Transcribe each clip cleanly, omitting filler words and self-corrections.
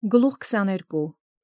Գլուխ 22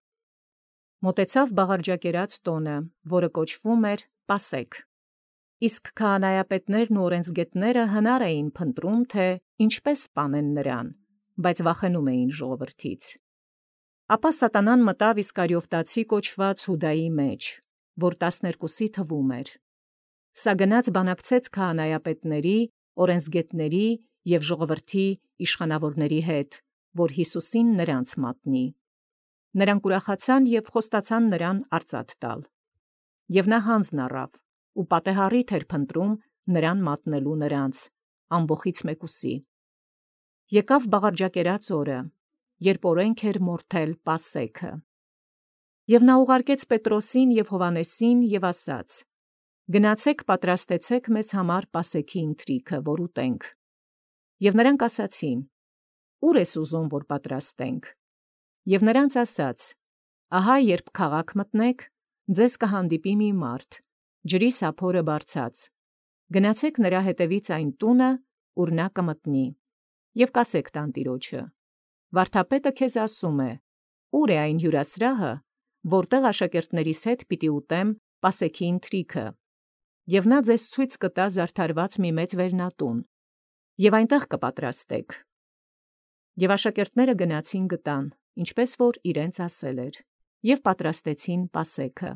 Մոտեցավ բաղարջակերած տոնը, որը կոչվում էր Պասեք։ Իսկ քահանայապետներն ու օրենսգետները հնար էին փնտրում, թե ինչպես սպանեն նրան, բայց վախենում էին ժողովրդից։ Ապա սատանան մտավ Իսկարիովտացի կոչված Հուդայի մեջ, որ 12-ի թվում էր։ Սա գնաց բանակցեց քահանայապետների, օրենսգետների և ժողովրդի իշխանավորների հետ, որ Հիսուսին նրանց մատնի։ Նրանք ուրախացան և խոստացան նրան արծաթ տալ։ Եվ նա հանձն առավ, ու պատեհառիթ էր փնտրում նրան մատնելու նրանց, ամբոխից մեկուսի։ Եկավ բաղարջակերած օրը, երբ օրենք էր մորթել Պասեքը։ Եվ նա ուղարկեց Պետրոսին և Հովհաննեսին և ասաց. «Գնացեք պատրաստեցեք մեզ համար Պասեքի ընթրիքը, որ ուտենք»։ Եվ նրանք ասացին. «Ո՞ւր ես ուզում, որ պատրաստենք»։ Եվ նրանց ասաց. «Ահա երբ քաղաք մտնեք, ձեզ կհանդիպի մի մարդ, ջրի սափորը բարձած. գնացեք նրա հետևից այն տունը, ուր նա կմտնի, և կասեք տանտիրոջը. վարդապետը քեզ ասում է, ուր է այն հյուրասրահը, որտեղ աշակերտներիս հետ պիտի ուտեմ Պասեքի ընթրիքը, և նա ձեզ ցույց կտա զարդարված մի մեծ վերնատուն, և այնտեղ կպատրաստեք։ Եվ աշակերտները գնացին գտան, ինչպես որ իրենց ասել էր, և պատրաստեցին Պասեքը։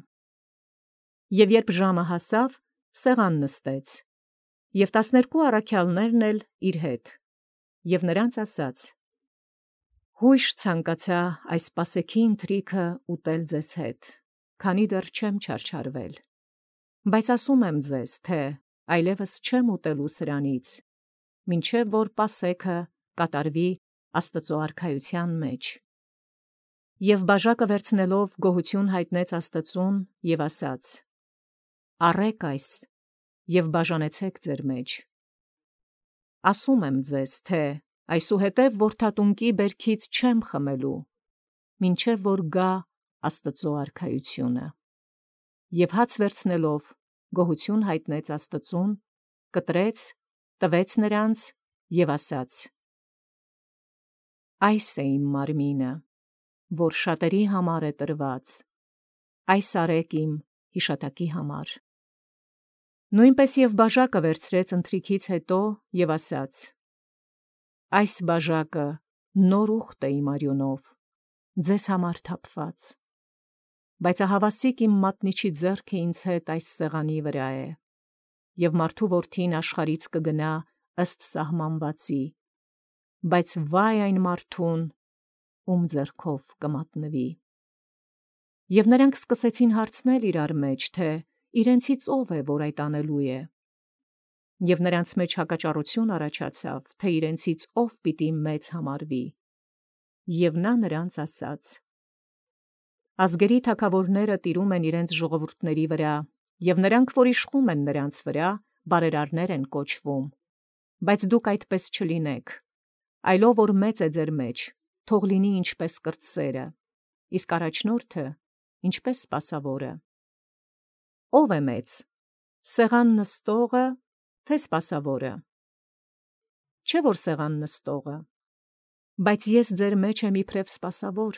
Եվ երբ ժամը հասավ, սեղան նստեց, և 12 առաքյալներն էլ իր հետ, և նրանց ասաց. «Հույժ ցանկացա այս Պասեքի ընթրիքը ուտել ձեզ հետ, քանի դեռ չեմ չարչարվել. բայց ասում եմ ձեզ, թե այլևս չեմ ուտելու սրանից, մինչև որ Պասեքը կատարվի Աստծու արքայության մեջ»։ Եվ բաժակը վերցնելով գոհություն հայտնեց Աստծուն և ասաց. «Առէք այս և բաժանեցեք ձեր մեջ. ասում եմ ձեզ, թե այսուհետև որդատունկի բերքից չեմ խմելու, մինչև որ գա Աստծու արքայությունը»։ Եվ հաց վերցնելով գոհություն հայտնեց Աստծուն, կտրեց, տվեց նրանց և ասաց. «Այս է իմ մարմինը, որ շատերի համար է տրված. այս արեք իմ հիշատակի համար»։ Նույնպես և բաժակը վերցրեց ընթրիքից հետո և ասաց. «Այս բաժակը նոր ուխտ է իմ արյունով, ձեզ համար թափված. բայց ահավասիկ իմ մատնիչի ձեռքը ինձ հետ այս սեղանի վրա է, և մարդու որդին աշխարհից կգնա ըստ սահմանվածի, բայց վայ այն մարդուն, ում ձեռքով կմատնվի»։ Եվ նրանք սկսեցին հարցնել իրար մեջ, թե իրենցից ով է, որ այդ անելու է։ Եվ նրանց մեջ հակաճառություն առաջացավ, թե իրենցից ով պիտի մեծ համարվի։ Եվ նա նրանց ասաց. «Ազգերի թագավորները տիրում են իրենց ժողովուրդների վրա, և նրանք, որ իշխում են նրանց վրա, բարերարներ են կոչվում. բայց դուք այդպես չլինեք, այլով որ մեծ է ձեր մեջ, թող լինի ինչպես կրտսերը, իսկ առաջնորդը ինչպես սպասավորը։ Ո՞վ է մեծ, սեղան նստողը, թե սպասավորը։ Չէ՞ որ սեղան նստողը, բայց ես ձեր մեջ եմ իբրև սպասավոր։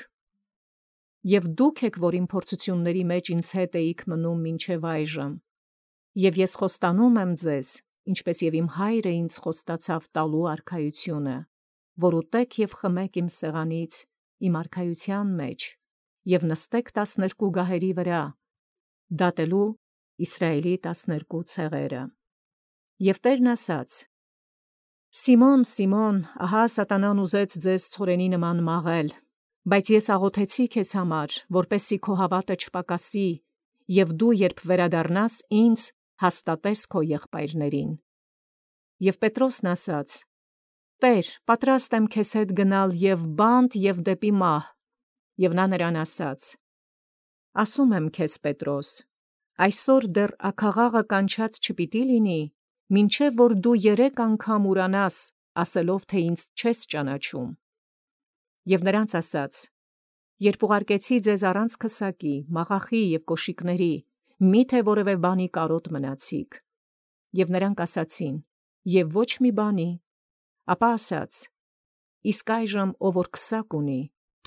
Եվ դուք եք, որ իմ փորձությունների մեջ ինձ հետ էիք մնում մինչև այժմ, և ես խոստանում եմ ձեզ, ինչպես և իմ Հայրը ինձ խոստացավ տալու արքայությունը, որ ուտեք և խմեք իմ սեղանից իմ արքայության մեջ, և նստեք 12 գահերի վրա, դատելու Իսրայելի 12 ցեղերը։ Եվ Տերն ասաց. «Սիմոն, Սիմոն, ահա սատանան ուզեց ձեզ ցորենի նման մաղել, բայց ես աղոթեցի քեզ համար, որպեսզի քո հավատը չպակասի, և դու, երբ վերադառնաս ինձ, հաստատես քո եղբայրներին»։ Եվ Պետրոսն ասաց. «Տեր, պատրաստ եմ քեզ հետ գնալ և բանտ և դեպի մահ»։ Եվ նա նրան ասաց. «Ասում եմ քեզ, Պետրոս, այսօր դեռ աքաղաղը կանչած չպիտի լինի, մինչև որ դու 3 անգամ ուրանաս, ասելով, թե ինձ չես ճանաչում»։ Եվ նրանց ասաց. «Երբ ուղարկեցի ձեզ առանց քսակի, մաղախի և կոշիկների, մի՞թե որևէ բանի կարոտ մնացիք։ Եվ նրանք ասացին. «Եվ ոչ մի բանի»։ Ապա ասաց. «Իսկ այժմ ով որ քսակ ունի,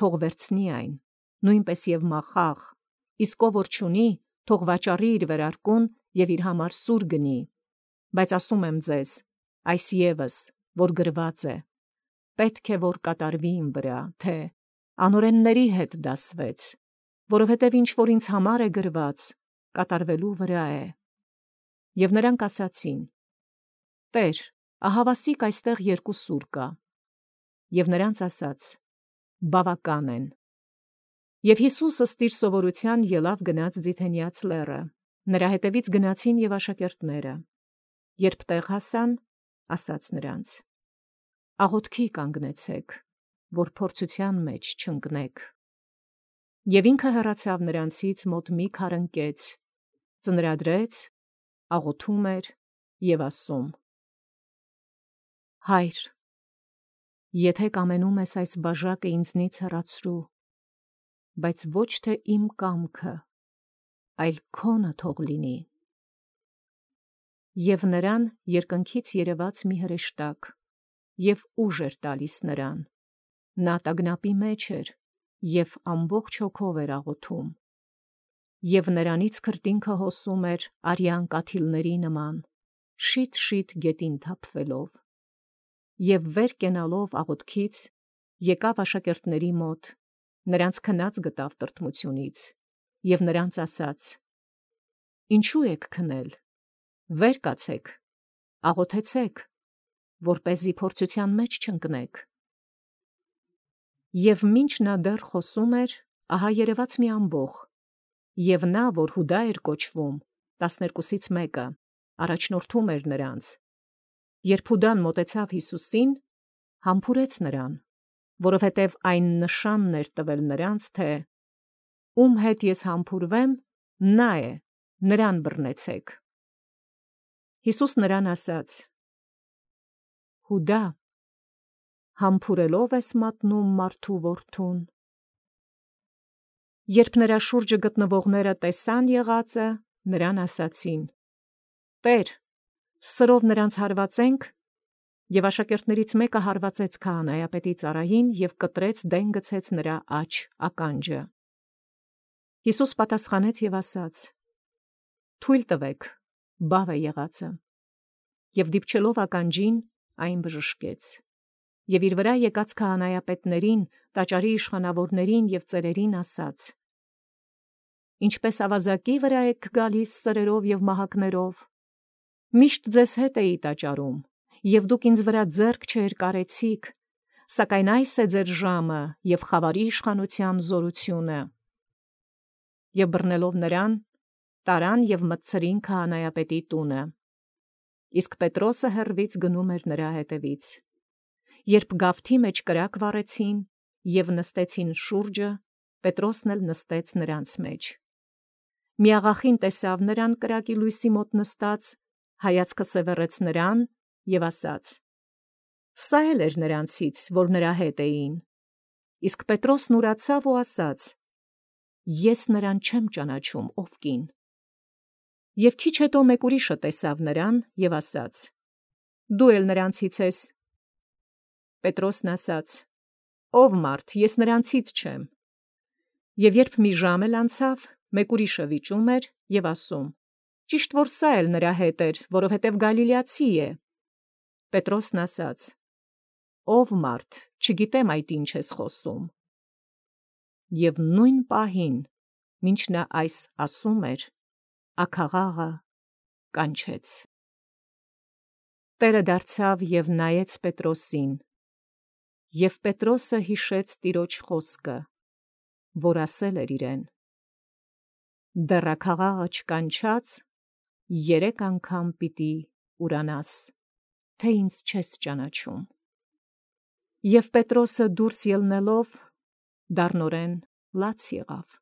թող վերցնի այն, նույնպես եւ մախաղ, իսկ ով որ չունի, թող վաճառի իր վերարկուն եւ իր համար սուր գնի, բայց ասում եմ ձեզ, այս եւս, որ գրված է, պետք է որ կատարվի իմ վրա, թե անօրենների հետ դասվեց, որովհետև ինչ որ ինձ համար է գրված, կատարվելու վրա է։ Եվ նրանք ասացին. Տեր, ահավասիկ այստեղ 2 սուր կա։ Եվ նրանց ասաց. բավական են։ Եվ Հիսուսը ստիր սովորության ելավ գնաց Ձիթենյաց լեռը, նրա հետևից գնացին եւ աշակերտները։ Երբ տեղ հասան, ասաց նրանց. աղոթքի կանգնեցեք, որ փորձության մեջ չընկնեք։ Եվ ինքը հեռացավ նրանցից մոտ մի քառընկեց, ծնրադրեց, աղոթում էր եւ ասում. Հայր, եթե կամենում ես այս բաժակը ինձնից հեռացրու, բայց ոչ թե իմ կամքը, այլ քոնը թող լինի։ Եվ նրան երկնքից երևաց մի հրեշտակ, եւ ուժ էր տալիս նրան։ Նա տագնապի մեջ էր եւ ամբողջ հոգով էր աղոթում։ Եվ նրանից քրտինքը հոսում էր արյան կաթիլների նման, շիթ-շիթ գետին թափվելով։ Եվ վեր կենալով աղոթքից եկավ աշակերտների մոտ, նրանց քնած գտավ տրտմությունից, եւ նրանց ասաց. Ինչու եք քնել, վեր կացեք, աղոթեցեք, որպեսզի փորձության մեջ չընկնեք։ Եվ մինչ նա դեռ խոսում էր, ահա երևաց մի ամբոխ, եւ նա, որ Հուդա էր կոչվում, 12-ից մեկը, առաջնորդում էր նրանց։ Երբ Հուդան մոտեցավ Հիսուսին, համբուրեց նրան, որովհետև այն նշանն էր տվել նրանց, թե ում հետ ես համբուրվեմ, նա է, նրան բռնեցեք։ Հիսուս նրան ասաց. Հուդա, համբուրելով ես մատնում մարդու որդուն։ Երբ նրա շուրջը գտնվողները տեսան եղածը, նրան ասացին. Տեր, սրով նրանց հարվածենք, եւ աշակերտներից մեկը հարվածեց քահանայապետի ծառային եւ կտրեց դեն գցեց նրա աջ ականջը։ Հիսուս պատասխանեց եւ ասաց. Թույլ տվեք, բավ է եղածը։ Եվ դիպչելով ականջին, այն բժշկեց։ Եվ իր վրա եկած քահանայապետներին, տաճարի իշխանավորներին եւ ծերերին ասաց. Ինչպես ավազակի վրա եք գալիս ծերերով եւ մահակներով, միշտ ձեզ հետ էի տաճարում, եւ դուք ինձ վրա ձեռք չերկարեցիք, սակայն այս է ձեր ժամը եւ խավարի իշխանության զորությունը։ Եվ բռնելով նրան, տարան եւ մտցրին քահանայապետի տունը։ Իսկ Պետրոսը հեռվից գնում էր նրա հետևից։ Երբ գավթի մեջ կրակ վառեցին եւ նստեցին շուրջը, Պետրոսն էլ նստեց նրանց մեջ։ Մի աղախին տեսավ նրան կրակի լույսի մոտ նստած, հայացքը սևեռեց նրան եւ ասաց. Սա էլ էր նրանցից, որ նրա հետ էին։ Իսկ Պետրոսն ուրացավ ու ասաց. Ես նրան չեմ ճանաչում, ով կին։ Եվ քիչ հետո մեկ ուրիշը տեսավ նրան եւ ասաց. Դու էլ նրանցից ես։ Պետրոսն ասաց. Ով մարդ, ես նրանցից չեմ։ Եվ երբ մի ժամ էլ անցավ, մեկ ուրիշը վիճում էր եւ ասում. Ճիշտ որ սա էլ նրա հետ էր, որովհետեւ գալիլեացի է։ Պետրոսն ասաց. Ով մարդ, չգիտեմ այդ ինչ ես խոսում։ Եվ նույն պահին, մինչ նա այս ասում էր, աքաղաղը կանչեց։ Տերը դարձավ եւ նայեց Պետրոսին, եւ Պետրոսը հիշեց Տիրոջ խոսքը, որ ասել էր իրեն. Դեռ աքաղաղը չկանչած, 3 անգամ պիտի ուրանաս, թե ինձ չես ճանաչում։ Եվ Պետրոսը դուրս ելնելով, դառնորեն լաց եղավ։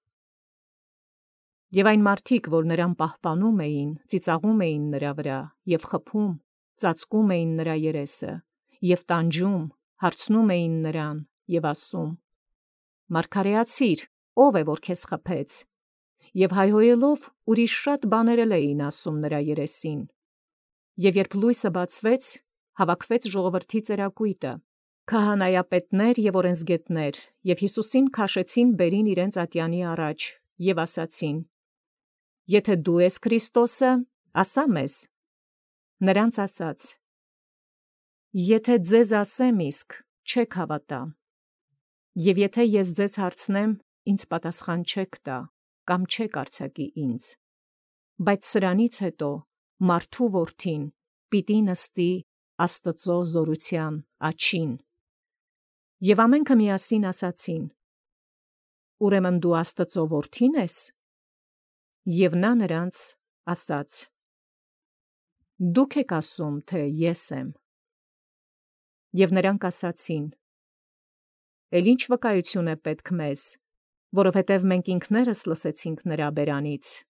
Եվ այն մարդիկ, որ նրան պահպանում էին, ծիծաղում էին նրա վրա եւ խփում, ծածկում էին նրա երեսը եւ տանջում, հարցնում էին նրան եւ ասում. Մարգարեացիր, ով է որ քեզ խփեց։ Եվ հայհոյելով ուրիշ շատ բաներ էին ասում նրա երեսին։ Եվ երբ լույսը բացվեց, հավաքվեց ժողովրդի ծերակույտը, քահանայապետներ եւ օրենսգետներ եւ Հիսուսին քաշեցին բերին իրենց ատյանի առաջ եւ ասացին. «Եթե դու ես Քրիստոսը, ասա մեզ»։ Նրանց ասաց. «Եթե ձեզ ասեմ իսկ, չեք հավատա, եւ եթե ես ձեզ հարցնեմ, ինձ պատասխան չեք տա, կամ չեք արձակի ինձ, բայց սրանից հետո մարդու որդին պիտի նստի Աստծո զորության աջին»։ Եվ ամենքը միասին ասացին. «Ուրեմն դու Աստծո որդին ես»։ Եվ նա նրանց ասաց. «Դուք եք ասում, թե ես եմ»։ Եվ նրանք ասացին. «Էլ ի՞նչ վկայություն է պետք մեզ, որովհետև մենք ինքներս լսեցինք նրա բերանից,